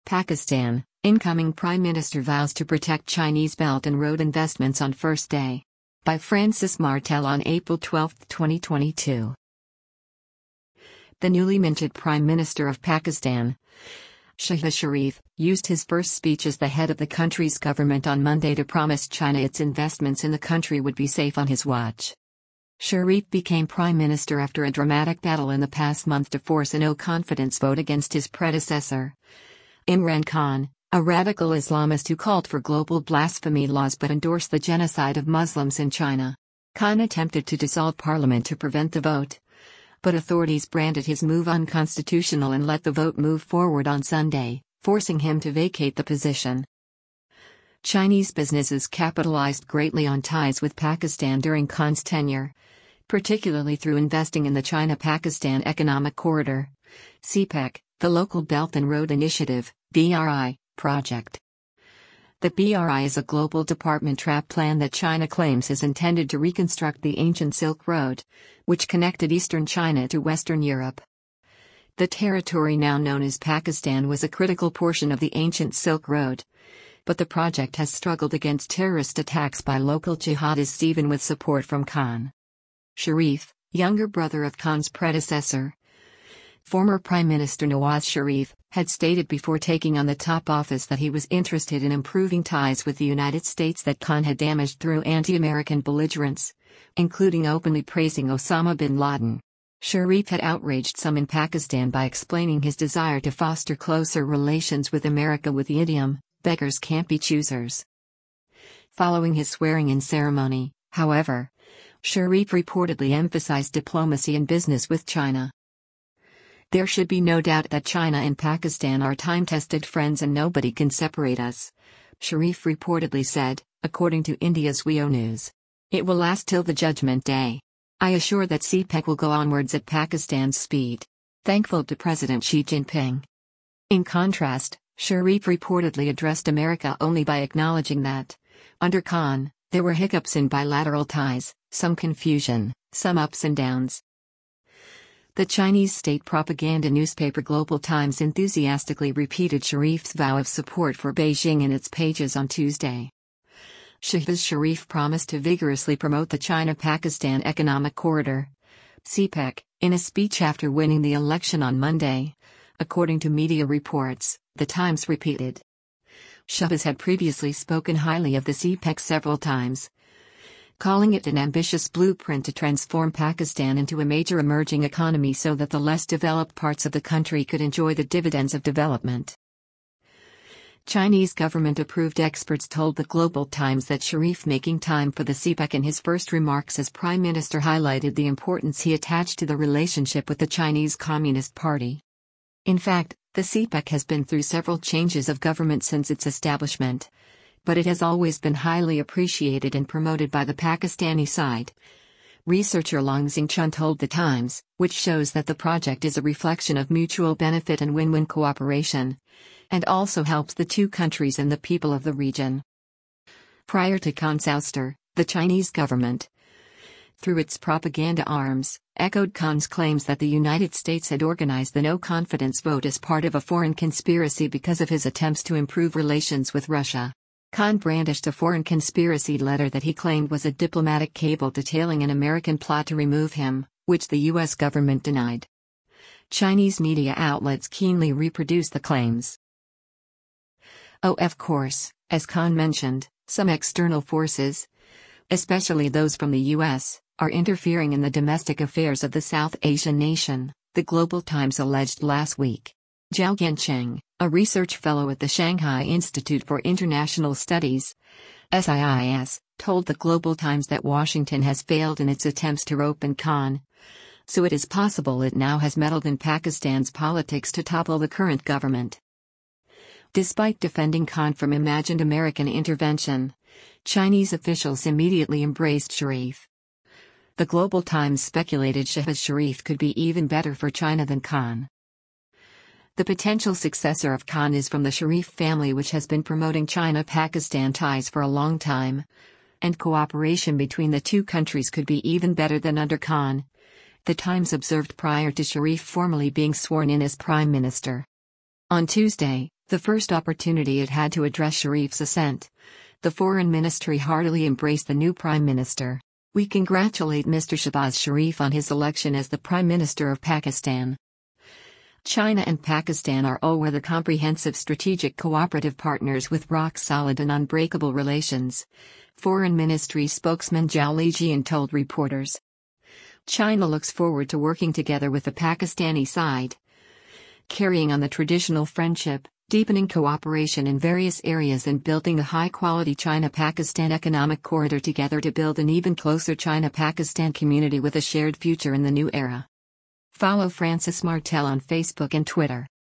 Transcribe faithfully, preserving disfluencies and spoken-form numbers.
Pakistan, incoming Prime Minister vows to protect Chinese Belt and Road investments on first day. By Francis Martel on April twelfth, twenty twenty-two. The newly minted Prime Minister of Pakistan, Shehbaz Sharif, used his first speech as the head of the country's government on Monday to promise China its investments in the country would be safe on his watch. Sharif became prime minister after a dramatic battle in the past month to force a no-confidence vote against his predecessor, Imran Khan, a radical Islamist who called for global blasphemy laws but endorsed the genocide of Muslims in China. Khan attempted to dissolve parliament to prevent the vote, but authorities branded his move unconstitutional and let the vote move forward on Sunday, forcing him to vacate the position. Chinese businesses capitalized greatly on ties with Pakistan during Khan's tenure, particularly through investing in the China-Pakistan Economic Corridor, C P E C, the Local Belt and Road Initiative, B R I, project. The B R I is a global department trap plan that China claims is intended to reconstruct the ancient Silk Road, which connected eastern China to Western Europe. The territory now known as Pakistan was a critical portion of the ancient Silk Road, but the project has struggled against terrorist attacks by local jihadists even with support from Khan. Sharif, younger brother of Khan's predecessor, former Prime Minister Nawaz Sharif, had stated before taking on the top office that he was interested in improving ties with the United States that Khan had damaged through anti-American belligerence, including openly praising Osama bin Laden. Sharif had outraged some in Pakistan by explaining his desire to foster closer relations with America with the idiom, "beggars can't be choosers." Following his swearing-in ceremony, however, Sharif reportedly emphasized diplomacy and business with China. "There should be no doubt that China and Pakistan are time-tested friends and nobody can separate us," Sharif reportedly said, according to India's W E O News. "It will last till the Judgment Day. I assure that C P E C will go onwards at Pakistan's speed." Thankful to President Xi Jinping. In contrast, Sharif reportedly addressed America only by acknowledging that, under Khan, there were hiccups in bilateral ties, some confusion, some ups and downs. The Chinese state propaganda newspaper Global Times enthusiastically repeated Sharif's vow of support for Beijing in its pages on Tuesday. Shehbaz Sharif promised to vigorously promote the China-Pakistan Economic Corridor, C P E C, in a speech after winning the election on Monday, according to media reports, the Times repeated. Shehbaz had previously spoken highly of the C P E C several times, calling it an ambitious blueprint to transform Pakistan into a major emerging economy so that the less developed parts of the country could enjoy the dividends of development. Chinese government-approved experts told the Global Times that Sharif making time for the C P E C in his first remarks as prime minister highlighted the importance he attached to the relationship with the Chinese Communist Party. In fact, the C P E C has been through several changes of government since its establishment, but it has always been highly appreciated and promoted by the Pakistani side. Researcher Long Xingchun told The Times, which shows that the project is a reflection of mutual benefit and win-win cooperation, and also helps the two countries and the people of the region. Prior to Khan's ouster, the Chinese government, through its propaganda arms, echoed Khan's claims that the United States had organized the no-confidence vote as part of a foreign conspiracy because of his attempts to improve relations with Russia. Khan brandished a foreign conspiracy letter that he claimed was a diplomatic cable detailing an American plot to remove him, which the U S government denied. Chinese media outlets keenly reproduced the claims. Oh, of course, as Khan mentioned, some external forces, especially those from the U S, are interfering in the domestic affairs of the South Asian nation, the Global Times alleged last week. Zhao Gencheng, a research fellow at the Shanghai Institute for International Studies, S I I S, told the Global Times that Washington has failed in its attempts to rope in Khan, so it is possible it now has meddled in Pakistan's politics to topple the current government. Despite defending Khan from imagined American intervention, Chinese officials immediately embraced Sharif. The Global Times speculated Shehbaz Sharif could be even better for China than Khan. The potential successor of Khan is from the Sharif family, which has been promoting China-Pakistan ties for a long time, and cooperation between the two countries could be even better than under Khan, The Times observed prior to Sharif formally being sworn in as Prime Minister. On Tuesday, the first opportunity it had to address Sharif's ascent. The Foreign Ministry heartily embraced the new Prime Minister. "We congratulate Mister Shehbaz Sharif on his election as the Prime Minister of Pakistan. China and Pakistan are all-weather comprehensive strategic cooperative partners with rock-solid and unbreakable relations," Foreign Ministry spokesman Zhao Lijian told reporters. China looks forward to working together with the Pakistani side, carrying on the traditional friendship, deepening cooperation in various areas and building a high-quality China-Pakistan economic corridor together to build an even closer China-Pakistan community with a shared future in the new era. Follow Francis Martel on Facebook and Twitter.